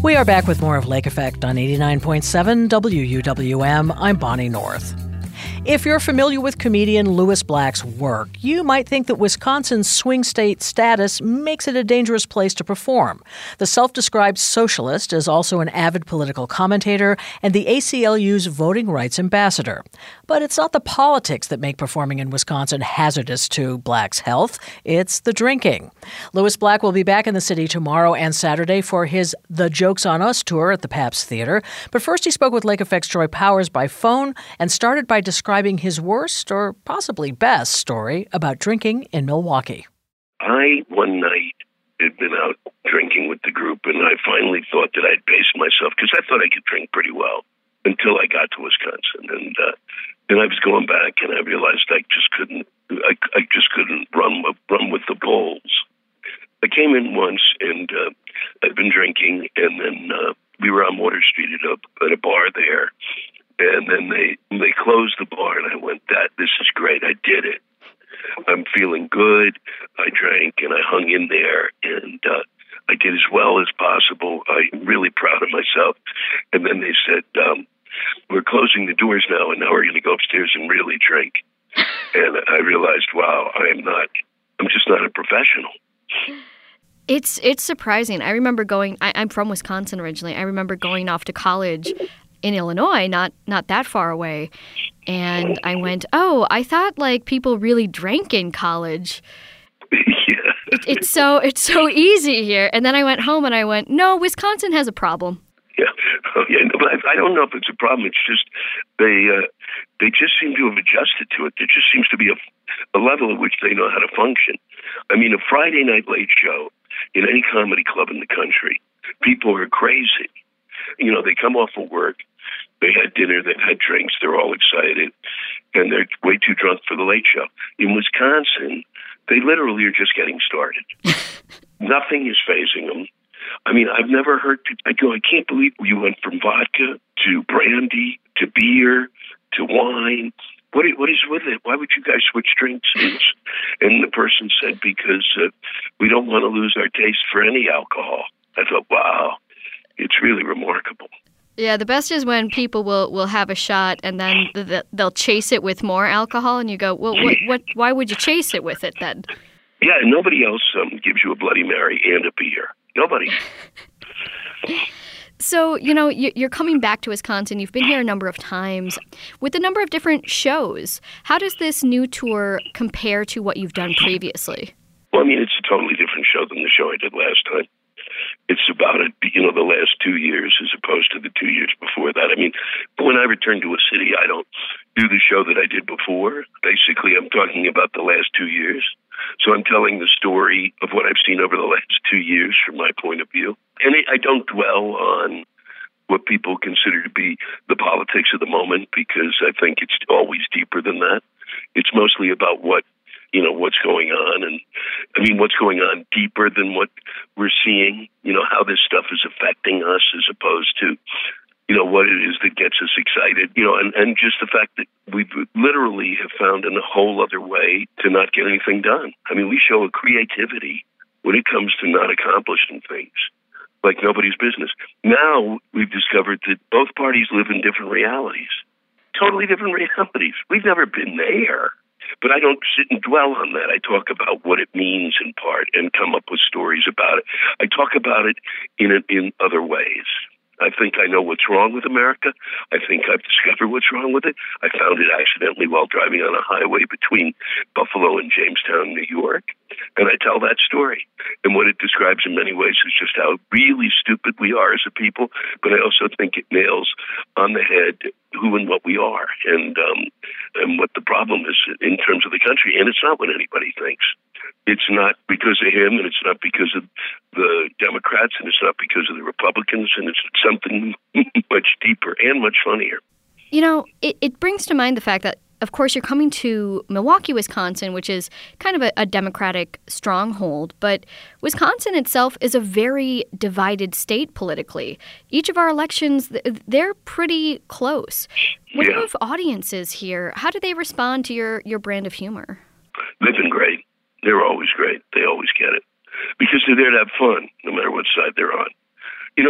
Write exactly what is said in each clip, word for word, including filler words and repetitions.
We are back with more of Lake Effect on eighty-nine point seven W U W M. I'm Bonnie North. If you're familiar with comedian Lewis Black's work, you might think that Wisconsin's swing state status makes it a dangerous place to perform. The self-described socialist is also an avid political commentator and the A C L U's voting rights ambassador. But it's not the politics that make performing in Wisconsin hazardous to Black's health. It's the drinking. Lewis Black will be back in the city tomorrow and Saturday for his The Joke's on Us tour at the Pabst Theater. But first he spoke with Lake Effect's Troy Powers by phone and started by describing his worst or possibly best story about drinking in Milwaukee. I, one night, had been out drinking with the group, and I finally thought that I'd paced myself, because I thought I could drink pretty well until I got to Wisconsin. And uh, then I was going back, and I realized I just couldn't, I, I just couldn't run, run with the bulls. I came in once, and uh, I'd been drinking, and then uh, we were on Water Street at a, at a bar there. And then they they closed the bar, and I went, "That this is great. I did it. I'm feeling good." I drank, and I hung in there, and uh, I did as well as possible. I'm really proud of myself. And then they said, um, "We're closing the doors now, and now we're going to go upstairs and really drink." And I realized, wow, I am not. I'm just not a professional. It's it's surprising. I remember going. I, I'm from Wisconsin originally. I remember going off to college in Illinois, not not that far away. And I went, oh, I thought like people really drank in college. Yeah. It, it's so it's so easy here. And then I went home and I went, no, Wisconsin has a problem. Yeah, oh, yeah. No, but I, I don't know if it's a problem. It's just they uh, they just seem to have adjusted to it. There just seems to be a, a level at which they know how to function. I mean, a Friday night late show in any comedy club in the country, people are crazy. You know, they come off of work. They had dinner, they've had drinks, they're all excited, and they're way too drunk for the late show. In Wisconsin, they literally are just getting started. Nothing is phasing them. I mean, I've never heard people, I go, I can't believe you went from vodka to brandy to beer to wine. What, what is with it? Why would you guys switch drinks? And the person said, because uh, we don't want to lose our taste for any alcohol. I thought, wow, it's really remarkable. Yeah, the best is when people will, will have a shot and then the, the, they'll chase it with more alcohol, and you go, well, what, what? Why would you chase it with it then? Yeah, nobody else um, gives you a Bloody Mary and a beer. Nobody. So, you know, you're coming back to Wisconsin. You've been here a number of times. With the number of different shows, how does this new tour compare to what you've done previously? Well, I mean, it's a totally different show than the show I did last time. It's about, it, you know, the last two years as opposed to the two years before that. I mean, when I return to a city, I don't do the show that I did before. Basically, I'm talking about the last two years. So I'm telling the story of what I've seen over the last two years from my point of view. And I don't dwell on what people consider to be the politics of the moment, because I think it's always deeper than that. It's mostly about what, you know, what's going on. And I mean, what's going on deeper than what we're seeing, you know, how this stuff is affecting us as opposed to, you know, what it is that gets us excited, you know, and, and just the fact that we literally have found a whole other way to not get anything done. I mean, we show a creativity when it comes to not accomplishing things like nobody's business. Now we've discovered that both parties live in different realities, totally different realities. We've never been there. But I don't sit and dwell on that. I talk about what it means in part and come up with stories about it. I talk about it in in other ways. I think I know what's wrong with America. I think I've discovered what's wrong with it. I found it accidentally while driving on a highway between Buffalo and Jamestown, New York. And I tell that story. And what it describes in many ways is just how really stupid we are as a people. But I also think it nails on the head who and what we are, and um, and what the problem is in terms of the country. And it's not what anybody thinks. It's not because of him, and it's not because of the Democrats, and it's not because of the Republicans, and it's something much deeper and much funnier. You know, it, it brings to mind the fact that, of course, you're coming to Milwaukee, Wisconsin, which is kind of a, a Democratic stronghold, but Wisconsin itself is a very divided state politically. Each of our elections, they're pretty close. When Yeah. you have audiences here, how do they respond to your, your brand of humor? They've been great. They're always great. They always get it. Because they're there to have fun, no matter what side they're on. You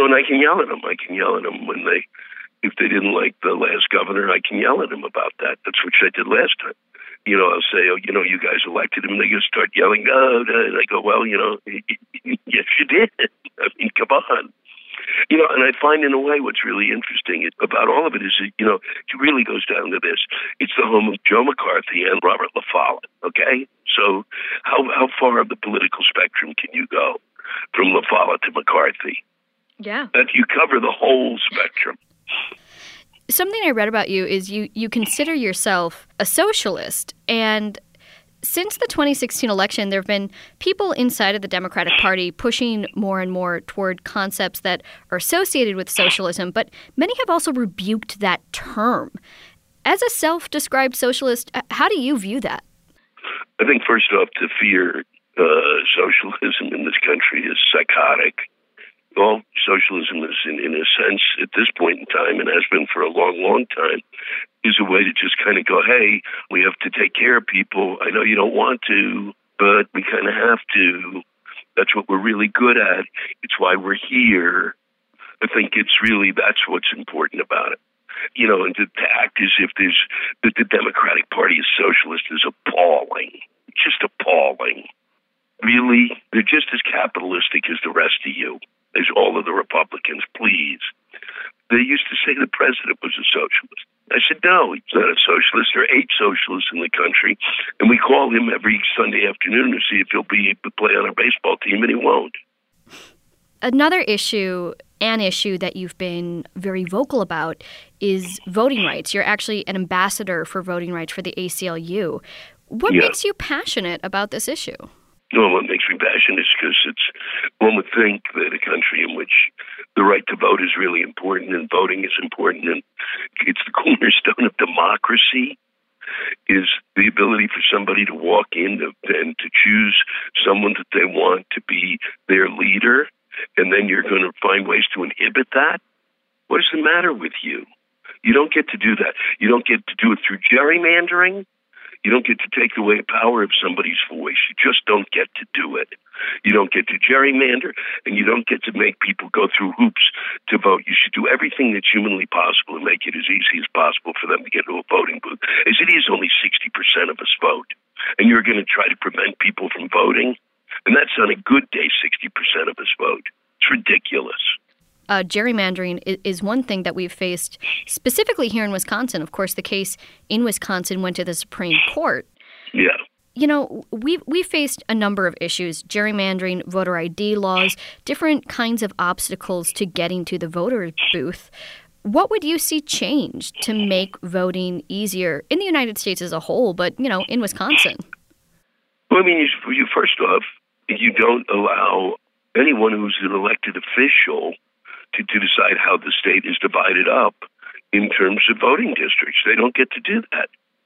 know, and I can yell at them. I can yell at them when they, if they didn't like the last governor, I can yell at them about that. That's what I did last time. You know, I'll say, oh, you know, you guys elected him. And they just start yelling, oh, and I go, well, you know, yes, you did. I mean, come on. You know, and I find in a way what's really interesting about all of it is, you know, it really goes down to this. It's the home of Joe McCarthy and Robert La Follette, okay? So how how far of the political spectrum can you go from La Follette to McCarthy? Yeah. That you cover the whole spectrum. Something I read about you is you, you consider yourself a socialist, and since the twenty sixteen election, there have been people inside of the Democratic Party pushing more and more toward concepts that are associated with socialism, but many have also rebuked that term. As a self-described socialist, how do you view that? I think, first off, to fear uh, socialism in this country is psychotic. All socialism is, in, in a sense, at this point in time, and has been for a long, long time, is a way to just kind of go, hey, we have to take care of people. I know you don't want to, but we kind of have to. That's what we're really good at. It's why we're here. I think it's really, that's what's important about it. You know, and to, to act as if there's, that the Democratic Party is socialist is appalling. It's just appalling. Really? They're just as capitalistic as the rest of you, as all of the Republicans, please. They used to say the president was a socialist. I said, no, he's not a socialist. There are eight socialists in the country, and we call him every Sunday afternoon to see if he'll be able to play on our baseball team, and he won't. Another issue, an issue that you've been very vocal about, is voting rights. You're actually an ambassador for voting rights for the A C L U. What Yeah. makes you passionate about this issue? No, what makes me passionate is because it's, one would think that a country in which the right to vote is really important and voting is important and it's the cornerstone of democracy, is the ability for somebody to walk in to, and to choose someone that they want to be their leader, and then you're going to find ways to inhibit that. What is the matter with you? You don't get to do that. You don't get to do it through gerrymandering. You don't get to take away power of somebody's voice. You just don't get to do it. You don't get to gerrymander, and you don't get to make people go through hoops to vote. You should do everything that's humanly possible and make it as easy as possible for them to get to a voting booth. As it is, only sixty percent of us vote, and you're going to try to prevent people from voting? And that's on a good day, sixty percent of us vote. It's ridiculous. Uh, gerrymandering is one thing that we've faced specifically here in Wisconsin. Of course, the case in Wisconsin went to the Supreme Court. Yeah. You know, we've, we've faced a number of issues, gerrymandering, voter I D laws, different kinds of obstacles to getting to the voter booth. What would you see change to make voting easier in the United States as a whole, but, you know, in Wisconsin? Well, I mean, you, you first off, you don't allow anyone who's an elected official To, to decide how the state is divided up in terms of voting districts. They don't get to do that.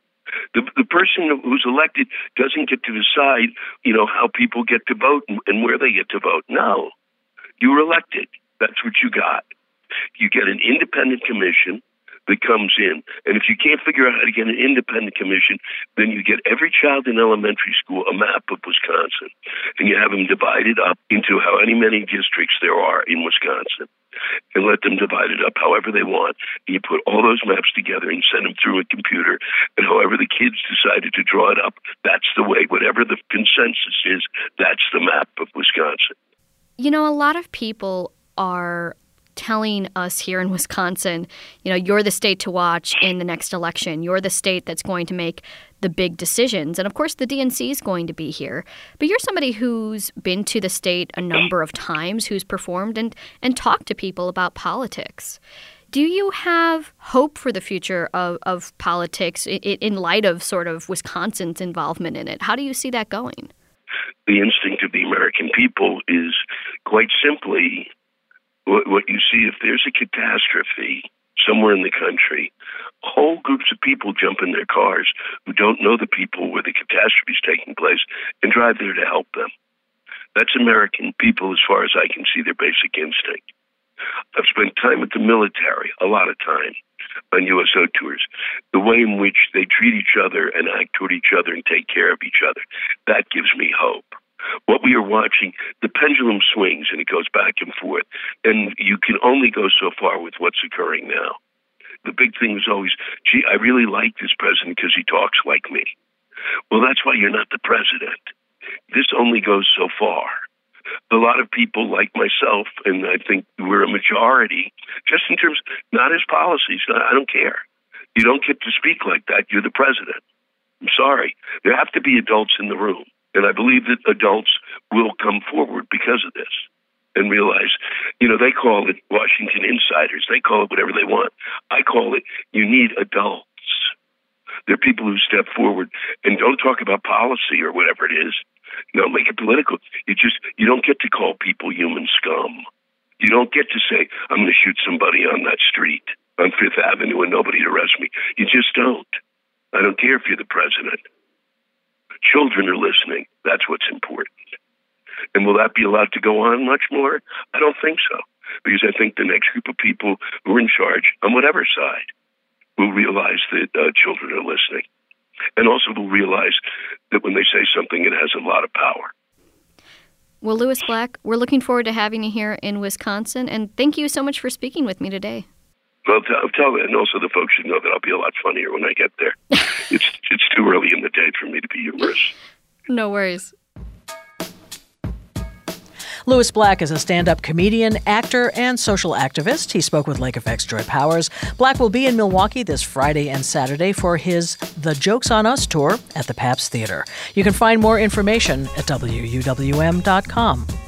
The the person who's elected doesn't get to decide, you know, how people get to vote and, and where they get to vote. No. You were elected. That's what you got. You get an independent commission that comes in. And if you can't figure out how to get an independent commission, then you get every child in elementary school a map of Wisconsin. And you have them divided up into how many districts there are in Wisconsin. And let them divide it up however they want. And you put all those maps together and send them through a computer. And however the kids decided to draw it up, that's the way. Whatever the consensus is, that's the map of Wisconsin. You know, a lot of people are telling us here in Wisconsin, you know, you're the state to watch in the next election. You're the state that's going to make the big decisions. And of course, the D N C is going to be here. But you're somebody who's been to the state a number of times, who's performed and, and talked to people about politics. Do you have hope for the future of, of politics in, in light of sort of Wisconsin's involvement in it? How do you see that going? The instinct of the American people is quite simply what, what you see if there's a catastrophe somewhere in the country, whole groups of people jump in their cars who don't know the people where the catastrophe is taking place and drive there to help them. That's American people as far as I can see their basic instinct. I've spent time with the military, a lot of time, on U S O tours. The way in which they treat each other and act toward each other and take care of each other, that gives me hope. What we are watching, the pendulum swings and it goes back and forth. And you can only go so far with what's occurring now. The big thing was always, gee, I really like this president because he talks like me. Well, that's why you're not the president. This only goes so far. A lot of people like myself, and I think we're a majority, just in terms, not his policies. I don't care. You don't get to speak like that. You're the president. I'm sorry. There have to be adults in the room. And I believe that adults will come forward because of this and realize, you know, they call it Washington insiders. They call it whatever they want. I call it, you need adults. There are people who step forward and don't talk about policy or whatever it is. No, make it political. You just, you don't get to call people human scum. You don't get to say, I'm going to shoot somebody on that street on Fifth Avenue and nobody arrest me. You just don't. I don't care if you're the president. Children are listening. That's what's important. And will that be allowed to go on much more? I don't think so. Because I think the next group of people who are in charge, on whatever side, will realize that uh, children are listening. And also will realize that when they say something, it has a lot of power. Well, Lewis Black, we're looking forward to having you here in Wisconsin, and thank you so much for speaking with me today. Well, tell, tell and also the folks should know that I'll be a lot funnier when I get there. it's it's too early in the day for me to be humorous. No worries. Lewis Black is a stand-up comedian, actor, and social activist. He spoke with Lake Effect's Joy Powers. Black will be in Milwaukee this Friday and Saturday for his The Joke's on Us tour at the Pabst Theater. You can find more information at W U W M dot com.